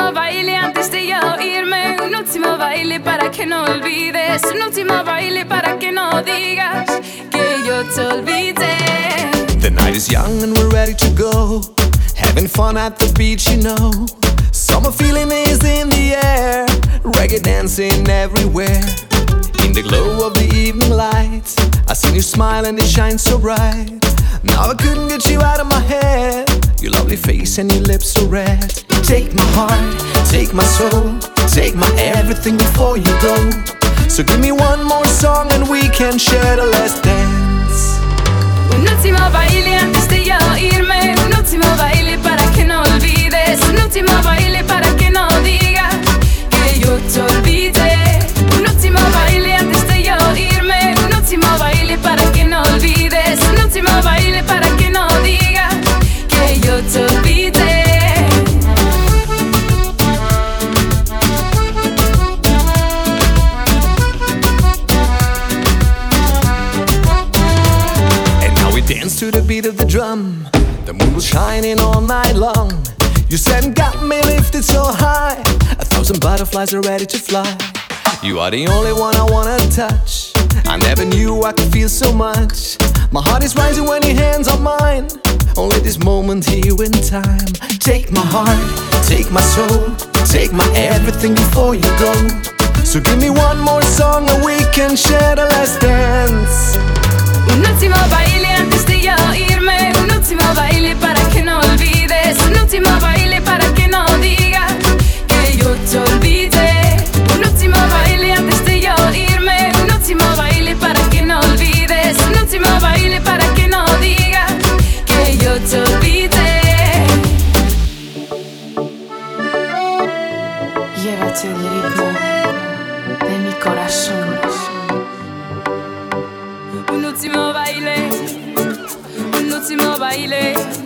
último baile antes de yo irme, un último baile para que no olvides, un último baile para que no digas que yo te olvidé. The night is young and we're ready to go, having fun at the beach, you know. Summer feeling is in the air, reggae dancing everywhere. In the glow of the evening lights, I seen you smile and it shines so bright. Now I couldn't get you out of my head, your lovely face and your lips so red. Take my heart, take my soul, take my everything before you go. So give me one more song and we can share the last dance. Un último baile antes de yo irme, un último baile para que no olvides, un último baile para que no digas que yo te olvidé. Un último baile antes de yo irme, un último baile para que no olvides, un último baile para que no digas que yo te olvidé. Dance to the beat of the drum, the moon was shining all night long. You said and got me lifted so high, 1,000 butterflies are ready to fly. You are the only one I wanna touch, I never knew I could feel so much. My heart is rising when your hands are mine, only this moment here in time. Take my heart, take my soul, take my everything before you go. So give me one more song and we can share the last dance. Un último baile antes de yo irme, un último baile para que no olvides, un último baile para que no digas que yo te olvidé. Un último baile antes de yo irme, un último baile para que no olvides, un último baile para que no digas que yo te olvidé. Llévate el ritmo de mi corazón. Un último baile, un último baile.